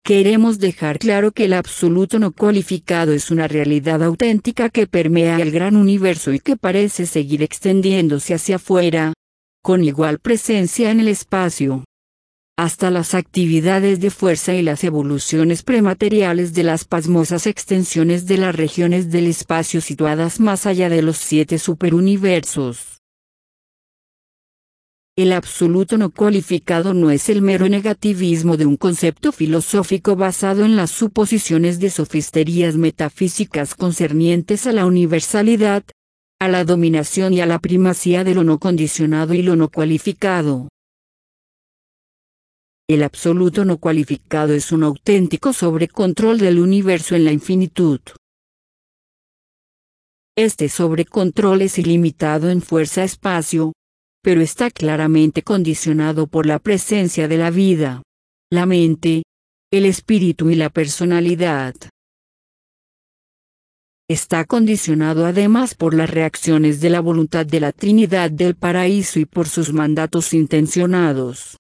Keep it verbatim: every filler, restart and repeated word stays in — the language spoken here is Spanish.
Queremos dejar claro que el absoluto no cualificado es una realidad auténtica que permea el gran universo y que parece seguir extendiéndose hacia afuera, con igual presencia en el espacio, hasta las actividades de fuerza y las evoluciones premateriales de las pasmosas extensiones de las regiones del espacio situadas más allá de los siete superuniversos. El absoluto no cualificado no es el mero negativismo de un concepto filosófico basado en las suposiciones de sofisterías metafísicas concernientes a la universalidad, a la dominación y a la primacía de lo no condicionado y lo no cualificado. El absoluto no cualificado es un auténtico sobrecontrol del universo en la infinitud. Este sobrecontrol es ilimitado en fuerza-espacio, pero está claramente condicionado por la presencia de la vida, la mente, el espíritu y la personalidad. Está condicionado además por las reacciones de la voluntad de la Trinidad del Paraíso y por sus mandatos intencionados.